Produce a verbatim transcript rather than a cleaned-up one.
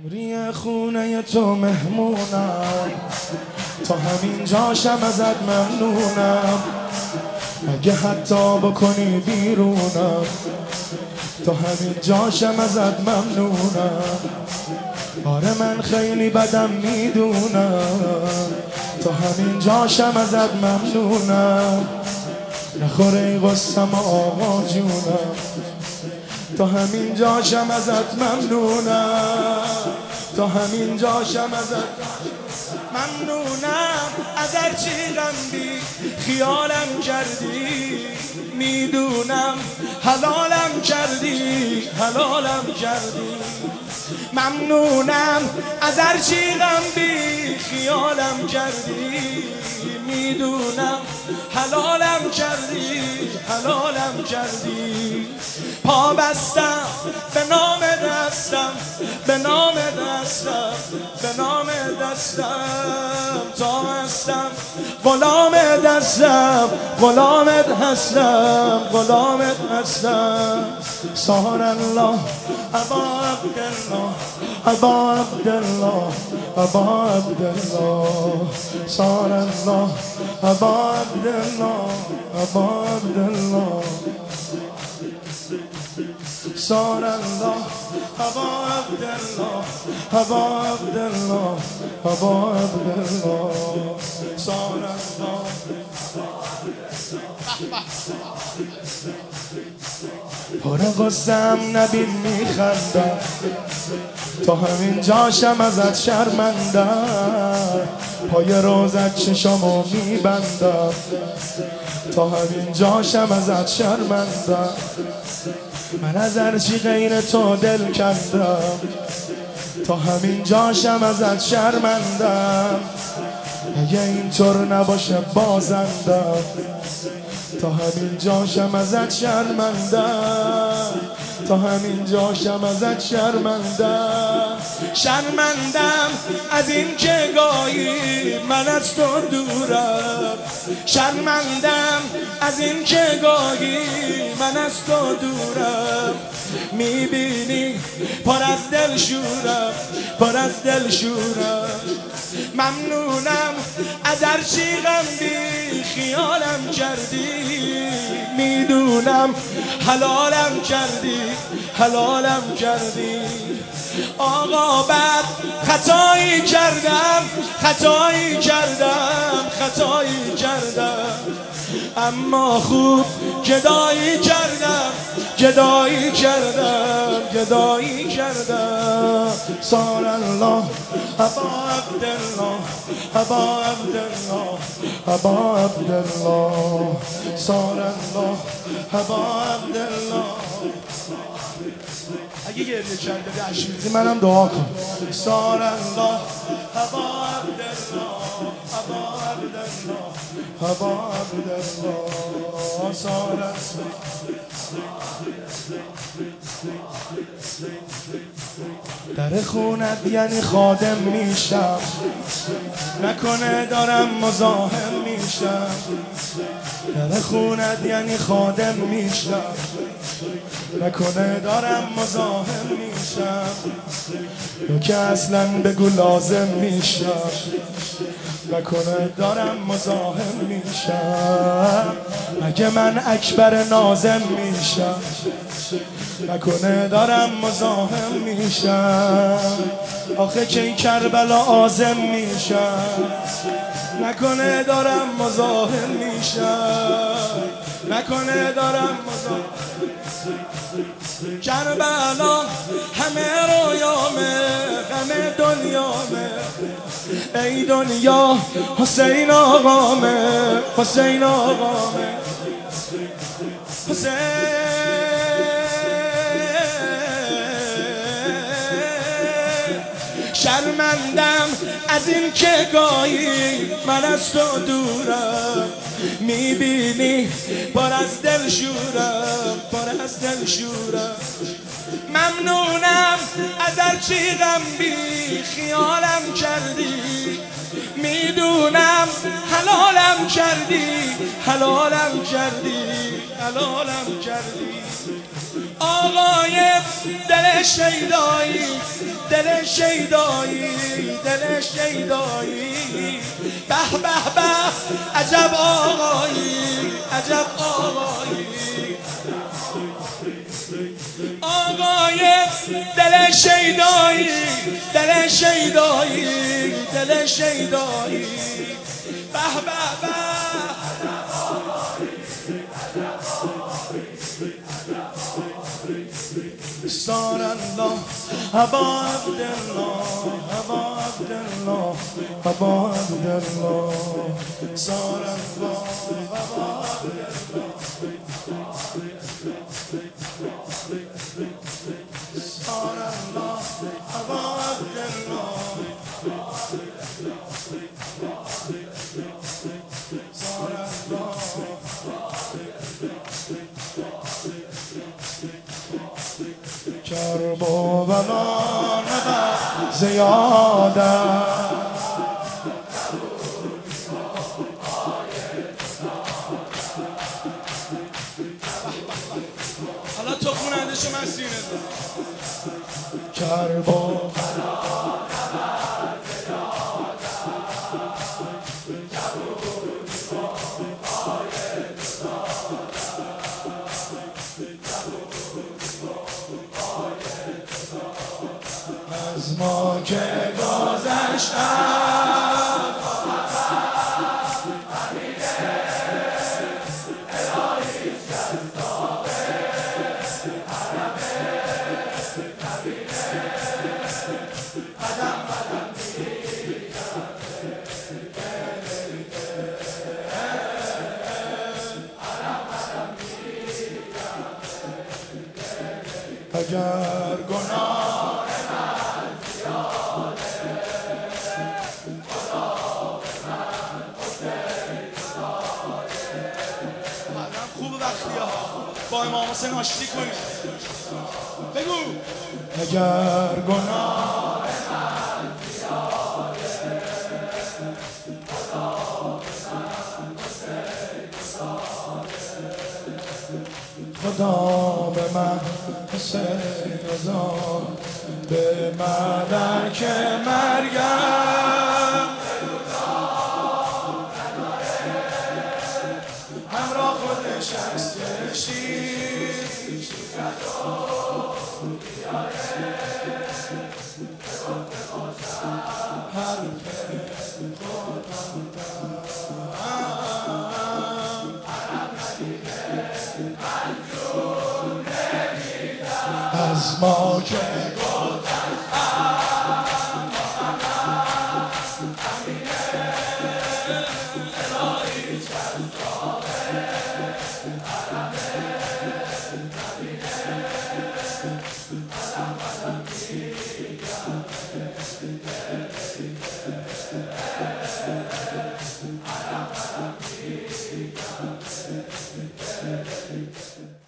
ری خونه تو مهمونم، تا همین جاشم ازت ممنونم. اگه حتی بکنی بیرونم، تا همین جاشم ازت ممنونم. آره من خیلی بدم میدونم، تا همین جاشم ازت ممنونم. نخوره ای غصم آقا جونم، تا همین جاشم ازت ممنونم. تا همین جاشم ازت ممنونم. از هرچی غم بی خیالم کردی، میدونم حلالم کردی، حلالم کردی. ممنونم از هرچی غم بی خیالم کردی، میدونم حلالم کردی، حلالم کردی. پا بستم به نام دستم، به نام دستم، به نام دستم. تا هستم غلام دستم، غلامت هستم، غلامت هستم. سهر الله ابا عبدالله، ابا عبدالله، ابا عبدالله. سهر الله ابا عبدالله، ابا عبدالله. سهر الله ابا عبدالله، ابا عبدالله، ابا عبدالله. سهر الله. پر غصه‌ام نبین میخندم، تا همین جاشم ازت شرمندم. پای روزت چشامو میبندم، تا همین جاشم ازت شرمندم. من از هرچی غیر تو دل کندم، تا همین جاشم ازت شرمندم. اگه اینطور نباشه بازندم، تا همین جاشم ازت شرمندم. تا همین جاشم ازت شرمندم. شرمندم از این که گاهی من از تو دورم. شرمندم از این که گاهی من از تو دورم. میبینی پر از دل شورم، پر از دل شورم. ممنونم از هرچی غم بی خیالم کردی، میدونم حلالم کردی، حلالم کردی. آقا بعد خطایی کردم، خطایی کردم، خطایی کردم. اما خوب گدایی کردم، گدایی کردم، گدایی کردم. سهر الله ابا عبدالله، ابا عبدالله، ابا عبدالله. سهر الله ابا عبدالله. اگه گریه کرده دشت میزی منم دعا کن. سهر الله ابا عبدالله، ابا عبدالله، ابا عبدالله. سهر الله. در خونت یعنی خادم میشم، نکنه دارم مزاحم میشم. در خونت یعنی خادم میشم، نکنه دارم مزاحم میشم. یا که اصلا بگو لازم میشم، نکنه دارم مزاحم میشم. اگه من اکبر نازم میشم، نکنه دارم مزاحم میشم. آخه که این کربلا آزم میشم، نکنه دارم مزاحم میشم، نکنه دارم مزاحم. کربلا همه رویامه، همه دنیامه. ای دنیا حسین آقامه، حسین آقامه، حسین. شرمندم از این که گاهی من از تو دورم. میبینی پر از دل شورم، پر از دل شورم. ممنونم از هرچی غم بی خیالم کردی، میدونم حلالم کردی، حلالم کردی، حلالم کردی. آقای دل شیدایی، دل شیدایی، دل شیدایی، به به به عجب آقایی، عجب آقایی. آقای دل شیدایی، دل شیدایی، دل شیدایی، به به به صار الله ابا عبدالله، ابا عبدالله، ابا عبدالله، صار الله ابا عبدالله، صار الله ابا عبدالله، صار الله کرب و بلا نبر زیاده حالا تو خونندشو من سینه دارم کرب و بلا نبر از ما که گذشتم اگر گناه من زیاده خدا به من حسین داده. بعدم خوب وقتی ها با امام حسین آشتی کنید. بگو اگر گناه من زیاده خدا به من حسین داده. خدا به من حسین داد، به مدرک مرگم همراه خودش از کشید شکرد و بیاره حرف خودم از ما که گذشتم